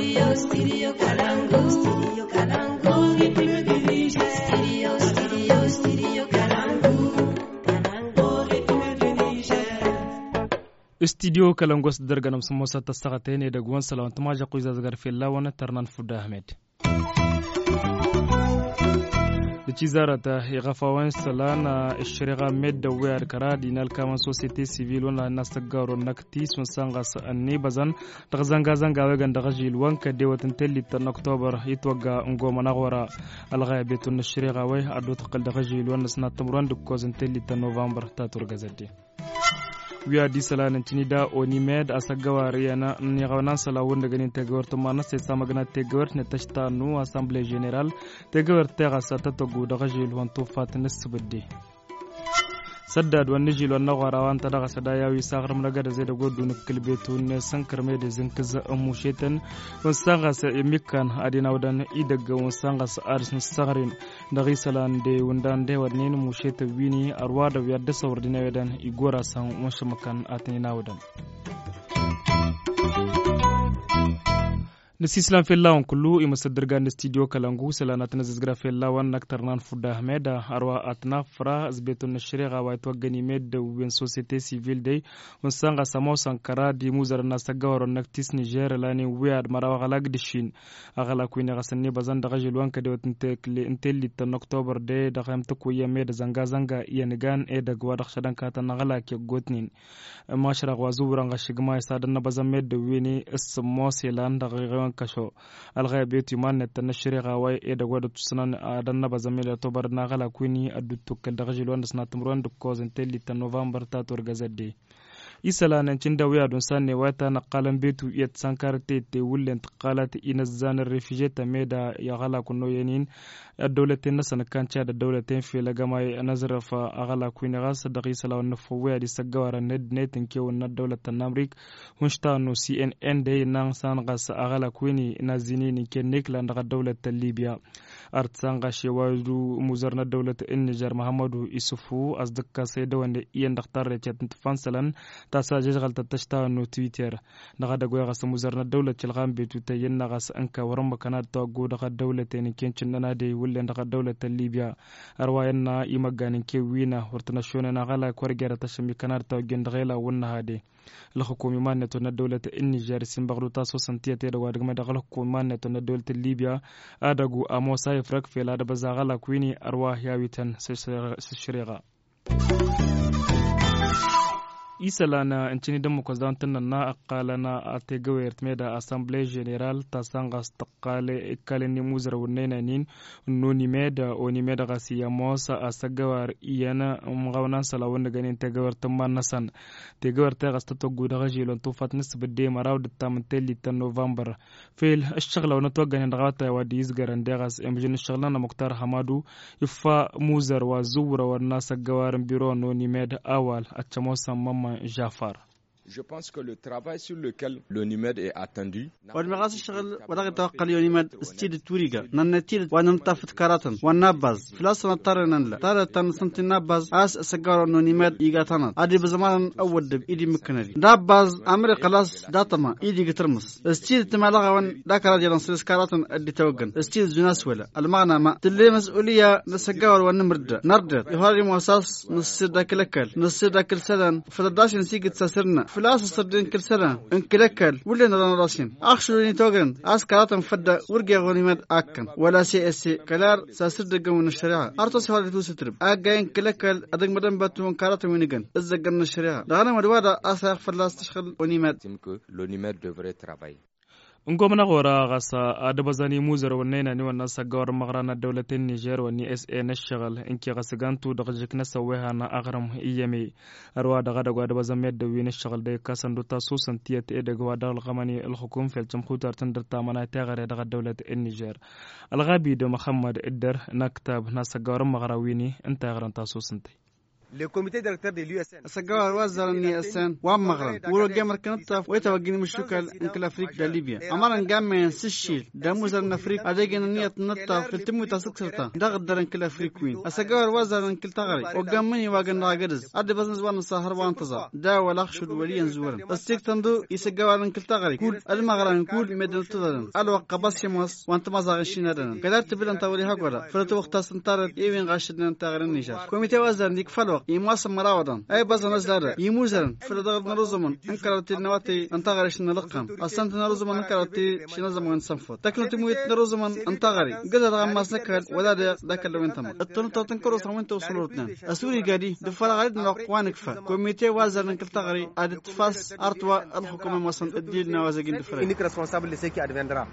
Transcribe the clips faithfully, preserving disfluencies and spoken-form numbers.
Studio, studio Kalangu. Studio Kalangu. Rhythm of the Niger. Studio, studio, studio Kalangu. Kalangu, rhythm of the Niger. Studio Kalangu darganam samosa tasaqatene da gwan salawan tamaja qoyza zagar filawana tarnan fuda Ahmed. Cizarata يغفوان سلانا الشريعة مد وير كراد ينال كمان سوسيتي سيفيل ونا نستجارو نكتيس ونسانغاس أني بزن تغزانغا زانغا ويغان دغجيل وان كديوة تنتلي تن أكتوبر يتوقع نقوم نغورا الغاية تن الشريعة وي أدو تقل دغجيل وان سنة تمران دكوز تنتلي تن نوفمبر تاتور غزدي wiya di sala nan tinida onimed asagawa riyana nyawana sala wonda ganin tegawar to mana se samagna tegawar ne tashta nu assemblée générale tegawar tega sa tatogu daga jil wanto fatnes subdi saddad wani jil wannan gwarawan ta daga sada yawi sakar mulaga da zai da godu na kilbetu ne san karme da zinkaza amu shetan wan sanga sa imikan adina wadan idaga wan sanga sa arsin sagarin da risalan de wundan de wadne mu sheta wini arwa da yadda sawrdina wadan igora san wasu makan atina wadan Nisislam fellawan kullu imasadirga na studio Kalangu selana tana zizgra fellawan naktarnan fuda Ahmeda arwa atna fra azbetun shriga wa twagani med wen société civile day unsanga samo sankara di muzar na sagawaro naktis Niger lani wiad marawa galag dishin agala kuina gasanni bazan daga jilwan kade watinte intelli tan October day da gamta ku yamed zanga zanga yanigan e da gwa dakshadan kata nagala ke gotnin mashra wazuran gashigma isadan bazan med wini ismo selan daga kasho alghaybeti man tanashriga way e da gwada tusanan adan na bazamila to bar na gala kuni addutu kal da gajil wanda sna tumron duk ko zentelli ta november ta tor gazade isala nan cin da wiya don sanne wata na qalan betu yet sankarte te wullen qalat ina zanar refugee meda ya gala kuno yanin dawlatin nasan kancha da dawlatin fi la gama nazara fa agala kuni gas da isala wan fuwa di sagawara ned netin ke wonna dawlatan namrik hunsta no C N N de nan san gas agala kuni nazini ni ke nekla da dawlatan Libya artsanga shewadu muzarna dawlatan Niger Muhammadu Isufu asdakka sai da wanda iyan daktar recet fansalan تاسا جزغل تتشتا نو تويتر نغا دغوي غاس مزرنا دولة الغام بيتو تين نغاس انكا ورم كانات توغو دغا دولة تين كينچنا دي ولن دغا دولة ليبيا ارواينا يمغان كي وينا ورتناشون نغالا كورغيرا تشمي كانات توغين دغيلا ونها دي الحكومة مانتو ندولة النيجر سيمبغلو تاسو سنتيا تيدا وادغما دغا الحكومة مانتو ندولة ليبيا ادغو اموسا يفرق في لا دبزاغلا كويني ارواح ياويتن سشريغا isalana incini damu ko zantan na aqalana ate gawert meda assemblée générale tasanga staqale kaleni muzra wonena nin noni meda oni meda gasiya mosa asagawar iyana mgawna sala wonda ganin te gawert mannasan te gawert gasta to guda gajilon to fatnis bide maraw de tamteli ta november fel ashghla wana to ganin dagata wadi izgaran degas emjin shaghlana muktar hamadu ifa muzar wa zuwra wa nasa gawar biro noni meda awal achamosa mama Jafar. Je pense que le travail sur lequel l'ONIMED est attendu. والمغاس الشغل ودغ توقع اليونيمد استيد توريغا ننتيل ونمتفت كاراتن وناباز فلاس نطرن لا تارتن سنت ناباز اس سغار اليونيمد يغاتنا ادي بزمان اود ايدي مكنري ناباز امر خلاص داتما ايدي غترمس استيد تمالغا ون داكرا ديال سلس كاراتن ادي توغن استيد جناس ولا المعنى ما تلي مسؤوليه نسغار ونمرد نرد يهاري موساس نسدا كلكل نسدا كل سدن فداش نسيق تسرنا فلاس صدين كل سنة انكلكل ولا نرى راسين أخشوني توجن أسكارات مفدة ورجع غنيمات أكن ولا سي اس سي كلار ساسرد من الشريعة أرتوس هذا توسترب أجاين كلكل أدق مدن باتون كارات وينجن الزجن الشريعة لأنا مدوادة أساق فلاس تشغل غنيمات l'ONIMED devrait travailler. ngomna gora gasa adabazani muzar wannena ni wannan sagawar magrana dawlatin Niger wani S A nashgal inki gasagantu daga jikna sawaha na agram iyame arwa daga daga adabazan medda wi nashgal dai kasandu taso santiyat e daga wadal qamani al hukum fil jamhutar tandarta mana tagare daga dawlatin Niger al ghabi da Muhammad Iddar naktab na sagawar magrawini inta garan taso santai le comité directeur de l'U S N سجوا وزارني أسان ومغرب ولو جمر كنت ويتوجني مشوكل إنكل أفريقيا دا ليبيا أمرن جامع سشيل دا موزر أفريقيا أديجنا نية نطة في التمو تسكسرتا دا غدر إنكل أفريقيين سجوا وزار إنكل تغري وجامني واجن راجرز أدي بزنس وان سهر وانتظار دا ولا خشود ولي نزورن استيك تندو يسجوا إنكل تغري كل المغرب كل مدن تدرن الوقت بس يمس وانت ما زاغشين هذا كذا تبلن توري هقولا فلتو وقت سنتار إيوين غاشدنا تغري النيجر كوميتي وزار ديك فلوق يماس مراودن أي بس نزلنا يموزن فلدغ نرزمن انكرت النواتي انتغرش نلقم أصلا نرزمن انكرت شنزم ونسنفوت تكلم تمويت نرزمن انتغري قدر غماس نكهل ولا ذاك اللي وين تمر الطنطا تنكروا سوين توصلوا أسوري قادي دفع غير نقوان كفا كوميتي وزار انكل تغري عاد تفاس أرتوا الحكومة مثلا الدين نوازجين دفرة unique responsable de ce qui adviendra.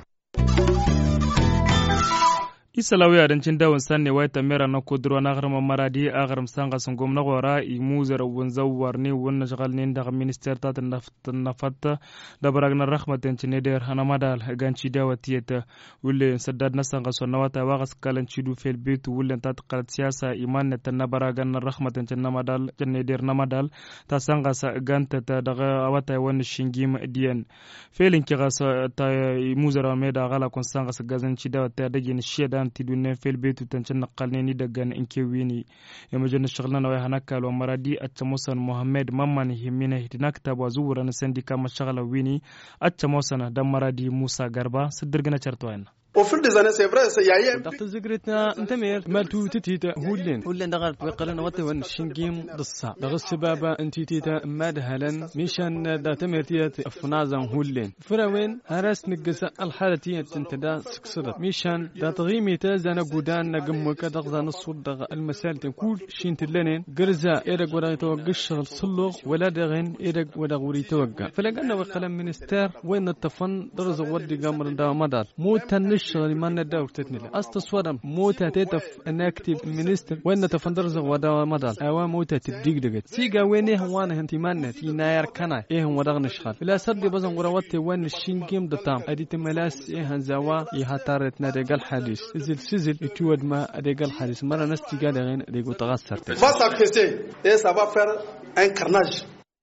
isalawi adancin dawon sanne waita mera na kudro na garma maradi a garam sanga sungum na gora i muzar won zawar ne won shagal ne da minister ta na fatta da baragna rahmatan cine der hana madal ganci dawatiyata wulle saddad na sanga sonna wata wa gas kalan cidu fel betu wulle ta qalat siyasa iman ta na baragna rahmatan cine madal cine der na madal ta sanga sa ganta ta daga wata won shingim diyan felin kiga ta muzar me da gala kon sanga sa gazanci dawata da gin shedan tidune fel betu tancin naqalne ni daga in kewini ya majan shaglan wa hanaka lo maradi atchamosan Mohammed Mamman himina hitinakta wa zuwura na sandika mashagala wini atchamosan da maradi Musa Garba sidirgana chartwaina Au fil des années, c'est vrai, il y a eu ضغط زغرتنا انت مير مالتو تتيتا هولين هولين دغرت وقلنا وتون شنجيم ضصا دغ السبابة انت تيتا مادهلن ميشان دا تمرتيات افنازا هولين فراوين هراس نقصا الحالتية تنتدا سكسرت ميشان دا تغيميتا زانا قودان نقموكا دغزان الصود دغ المسالة كل شين تلنين قرزا إيرق ودا يتوقع الشغل صلوغ ولا دغين إيرق ودا غوري توقع فلقنا وقلنا منستر وين التفن درز ودي قامر دا مدار موتا الشغل ما نداوك تتنيل استصورم موتا تتف اناكتيف مينستر وين تفندرز ودا مدال اوا موتا تديق دقت سيغا وينه وانا انت مانت يناير كنا ايه ودغ نشخال بلا سد بزن غروت وين الشينكيم دتام ادي تملاس ايه هنزوا يهاترت ندقل حديث زل سزل يتود ما ادقل حديث مره نستي قادغين ديغو تغسرت va s'acquiescer et ça va faire un carnage.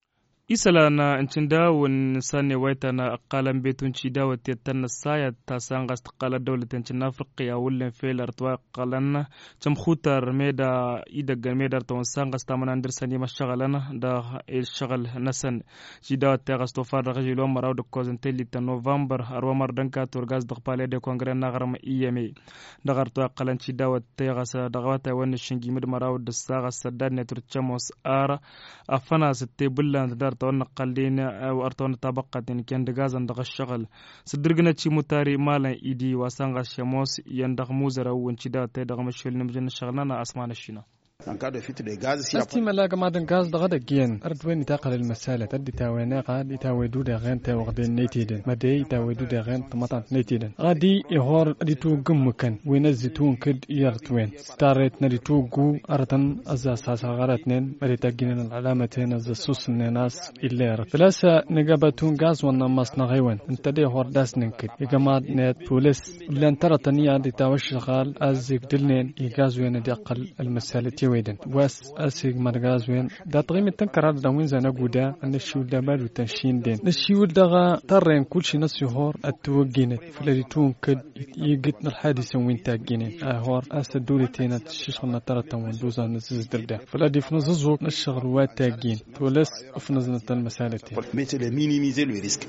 isala na incinda won sanne waita na qalan betun ci dawati tan saya ta sangas qala dawlatan cin afriqiya wulen felar twa qalan cham khutar meda idaga meda to sangas tamana ndir sani mashghalana da il shagal nasan ci dawati gastofa rajilo maraw de kozentelli ta november arwa mar danka turgas de palais de congrès na garam iyame da gartwa qalan ci dawati gasa da wata won shingi mid maraw de saga sadad netur chamos ara afana sitte bulland dar تون قلدين أو أرتون طبقة كان دجازن دغ الشغل صدرنا شيء متاري مالا إيدي وسانغ الشموس يندغ موزر أو انشداد تدغ مشول نمجن شغلنا أسمان الشنا En cas de fuite de gaz, si استي ملاك ما دن غاز دغدا جين اردوين تاقل المساله تدي تاوينا غادي تاويدو دا غين تا وغد نيتيدن مدي تاويدو دا غين طماطم نيتيدن غادي يهور دي تو غمكن وين الزيتون كد يرتوين ستاريت ندي تو غو ارتن ازا ساسا غراتنين مري تاجين العلامتين از سوس الناس اللي فلاسا نغابتون غاز ونا مصنع غيوان انت دي هور داس نكد يجماعه نت بوليس لان ترى تنيا دي تاوش شغال ازيك دلنين يغاز وين دي اقل المساله ويدن واس اسيغ مرغاز وين دا تغيم تنكر دا وين زنا غودا ان الشو دا مالو تنشين دين الشو دا ترين كل شي ناس يهور اتوجينت فلدي تون كد يجت الحادثه وين تاجينين هور اس دولتين تشيشنا ترى تون دوزا نزز دردا فلدي فنززو الشغل واتاجين تولس فنزنا المسالتين mais le minimiser le risque.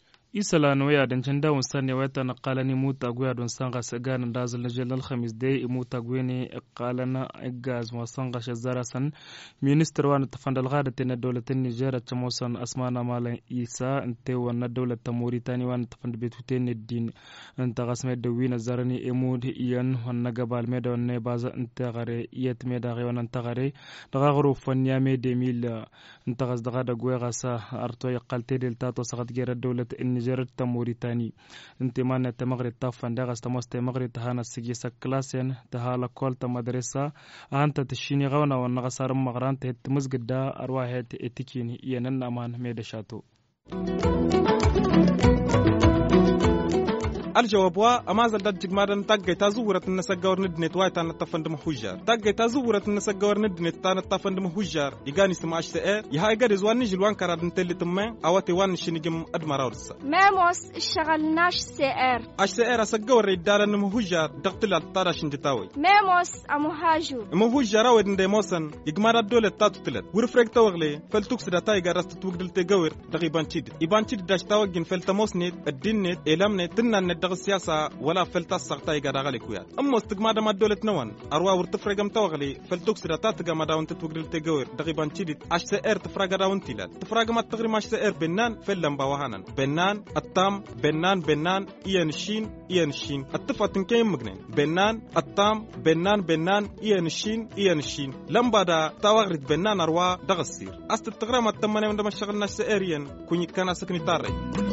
isala no ya dan canda won sanne wata na qalani muta guya don sanga sagan dazal na jelal khamis day muta gwene qalana gaz wa sanga shazara san minister wan tafandal gada tin dawlatin niger chamosan asmana malan isa ante wan dawlat mauritania wan tafand betuten din anta gasme de wina zarani emud iyan wan gabal me don ne baza anta gare iyet me da wan anta gare daga gro fanya me de mil anta gas daga da guya gasa arto yaqalte del tato sagat gera dawlat جرت موريتاني انت ما نتمغري طافن دغس تمست مغري تهانا سجيسا كلاسين تهالا كول مدرسه انت تشيني غونا ونغسر مغران تمزغد دا ارواح اتكيني ينن امان ميدشاتو الجواب وا أما زال دج مادن تاجي تزورة النسجور ندنت واي تان تفندم حجار تاجي تزورة النسجور ندنت تان تفندم حجار يجاني سماش سئر يهاي قد زوان نجي الوان كراد نتلي تمه أواتي وان شنيجم أدمراورس ماموس الشغلناش سئر أش سئر أسجور يدار نم حجار دقتل الطارش نجتاوي ماموس أمهاجو مهجار أود ندموسن يجمع الدولة تاتو تلت ورفرق توغلي فلتوكس داتاي جرست توقدل تجور دقي بانشيد يبانشيد داش توجن فلتموسنيت الدينيت إلامنيت تنا ندق السياسة ولا فلتا السقطاي جرا كويات أما استجمع دم الدولة نوان أروى ورتفرقم توغلي فلتوكس داتات جمع داون تتوقدل تجور دقي بانشيد أش سئر تفرق داون تيلات تفرق ما تغري ماش سئر بنان فلم بواهنن بنان التام بنان بنان إيانشين إيانشين التفاتن كيم مجنين بنان التام بنان بنان إيانشين إيانشين لم بعد تواغرد بنان أروى دغسير أست التغرى ما تمنى من دم الشغل ناش سئريا كوني كان سكني تاري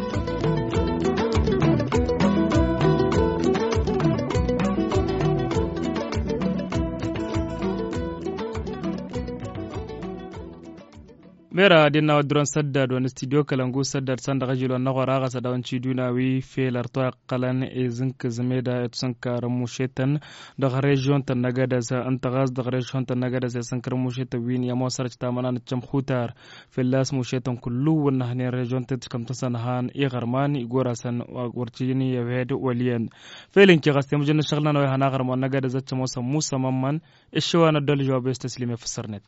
mera dinna wadron sadda don studio kalangu sadda sanda gajilo na gora ga sadawan ciduna wi felar to qalan e zink zmeda et sankar mushetan da region tan nagada sa antagaz da region tan nagada sa sankar musheta win ya mosar ta manan cham khutar felas mushetan kullu wan hane region tet kam tasan han e garman igora san wartini ya wed waliyan felin ki gaste mujin shaglan wa hana garman nagada za chamo sam musa mamman ishwana dal jawab istaslime fasarnet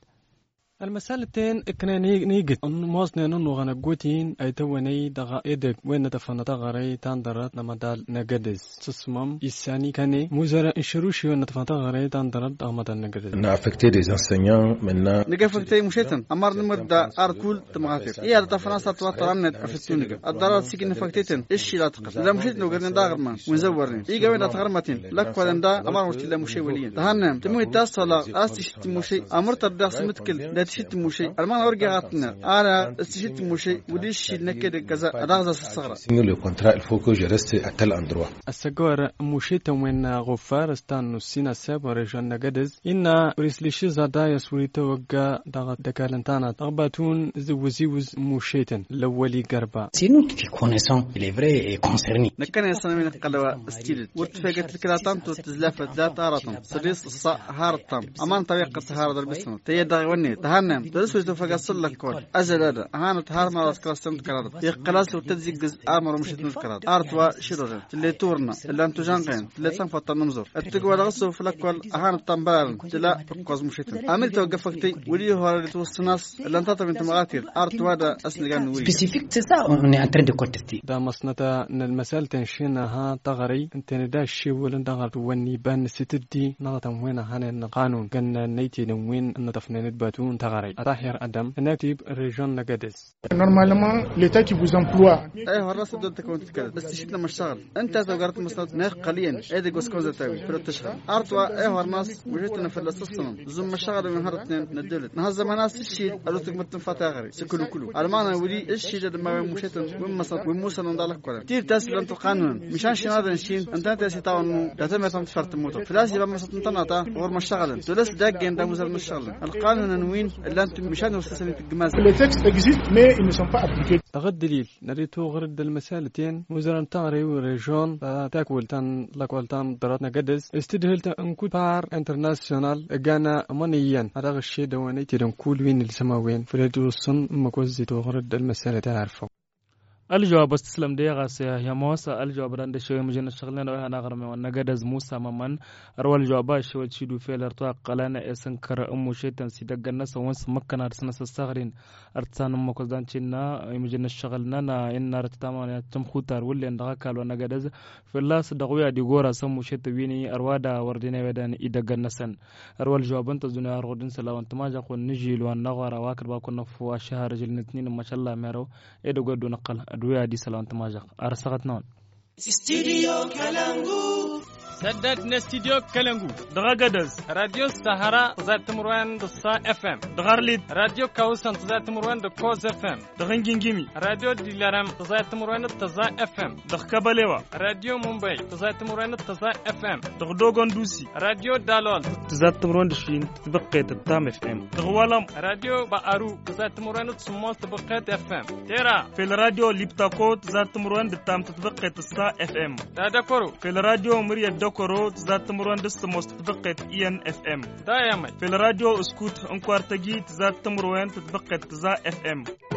المسألتين إكنا نيجت موسنا نو غنا جوتين أي تواني دغا إدك وين تفنى تغري تندرت نمدال نجدز تسمم إساني كني مزارع إشروشي وين تفنى تغري تندرت أمدال نجدز. On a affecté des enseignants maintenant. نيجا فكتي مشيتن أمر نمردا أركول تمغاتير. إيه هذا تفنى ساتوا ترامنت أفتونيجا. الدراسة سكين فكتيتن إيش لا تقص. إذا مشيت لو قرن داغر ما ونزورني. إيه قوي لا تغرمتين. لك ولن دا أمر مشتي لا مشي ولين. تهنم تموي تاسلا أستشت مشي أمر تدرس متكل. تشيت مشي المان ورجعتنا أنا استشهدت مشي وديش نكده كذا أدغز الصغرى signer le contrat il faut que je reste à tel endroit السجور مشيت وين غفار استان السينا سب ورجال نجدز إن رسليش زادا يسوي توجع دغ دكالنتانا تغبطون زوزيوز مشيتن لولي قربا c'est nous qui connaissons les vrais concernés نكنا يسنا من قلوا استيل وتفاجأت الكلاتام تزلفت ذات أرطم سديس الصا هارطم أمان طريقة هارد البسمة تيدا وني تهنم تدرس وتفاجأ لك كل أجل هذا هان تهار ما راس كلاستم كراد يقلاس وتدزيج أمر مشيت نذكراد أرتوا شرورة اللي تورنا اللي أنتو جانقين اللي تنفط النمزور التقوى رغسو في الكل هان التنبار تلا بقاز مشيت عمل توقفتي ولي هو اللي توصناس اللي أنت تبي تمغاتير أرتوا هذا أصل جان ولي spécifique c'est ça on est en train de contester دا مصنتا إن المسألة تنشينها تغري أنت نداء الشيء ولا تغر وني بان ستدي نغتم وين هان القانون كنا نيتي وين أن تفنيت باتون تغري أراحير أدم ناتيب ريجون نجدس normalement l'état qui vous emploie أيه الرأس بدأت تكون تكلم بس شيء لما اشتغل أنت توقرت مصنات ناخ قليلا أيدي جوز كوزا تاوي في التشغل أرتوا أيه الناس وجدتنا في الأساس زم الشغل من هرتين ندلت نهزم ناس الشيء قالوا تقمت تنفتح غري سكلوا كلوا المعنى ولي الشيء جد ما مشيتن ومصنات وموسى نضالك كلام تير تاس لأن تقانون مشان شيء هذا الشيء أنت تاسي تاون لا تمت تفرت موتو فلاسي بما ستنطنطا غير مشتغلا تلس داق جين داموز المشتغل القانون نوين اللي أنت مشان وستسمي في الجماز les textes existent mais ils ne sont pas appliqués تغد دليل نريتو غرد المسالتين وزران تاري وريجون تاكول تان لاكول تان دراتنا قدس استدهلت انكو بار انترناسيونال غانا منيا هذا الشيء دواني تيرن كول وين السماوين فريدو الصن مكوزي تو غرد المساله تعرفوا الجواب استسلم ديغا سيا يا موسى الجواب راند شوي مجن شغلنا وي انا غرمي ونغدز موسى ممن ارول الجواب شو تشيدو فيلر تو قلانا اسنكر ام شيتن سيدغنا سونس مكنا رسنا سغرين ارتسان مكوزانچنا مجن شغلنا نا ان رتتاما تم خوتار ولي اندغا كالو نغدز فلاس دغويا دي غورا سم شيت ويني اروادا وردينا ودان يدغنا سن ارول الجواب انت زنا رودن سلاون تماجا كون نجيل ونغورا واكر با كون فوا شهر جلنتنين ما شاء الله ميرو ادو غدو نقل أدوية دي سلام تماجق أرسغت نون Studio Kalangu سدد نستديو كالنغو دغاغدز راديو السهرة تزات مروان دصا اف ام دغارليد راديو كاوسان تزات مروان دكوز اف ام دغنجينجيمي راديو ديلارام تزات مروان تزا اف ام دغكاباليوا راديو مومباي تزات مروان تزا اف ام دغدوغون دوسي راديو دالول تزات مروان دشين تبقيت التام اف ام دغوالام راديو بارو تزات مروان تسموس تبقيت اف ام تيرا في الراديو ليبتاكو تزات مروان دتام تبقيت السا اف ام دادكورو في الراديو مريا دوكورو تزات مروان دستموس تبقيت اي ان اف ام دايما في الراديو اسكوت انكوارتجي تزات مروان تبقيت تزا اف ام